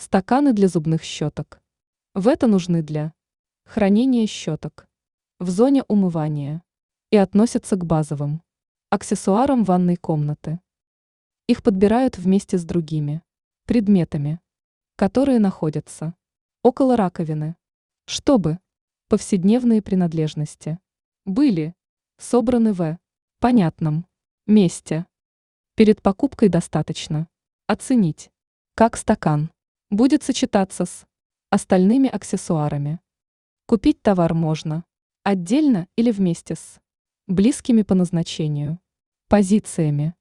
Стаканы для зубных щеток. В это нужны для хранения щеток в зоне умывания и относятся к базовым аксессуарам ванной комнаты. Их подбирают вместе с другими предметами, которые находятся около раковины, чтобы повседневные принадлежности были собраны в понятном месте. Перед покупкой достаточно оценить, как стакан будет сочетаться с остальными аксессуарами. Купить товар можно отдельно или вместе с близкими по назначению позициями.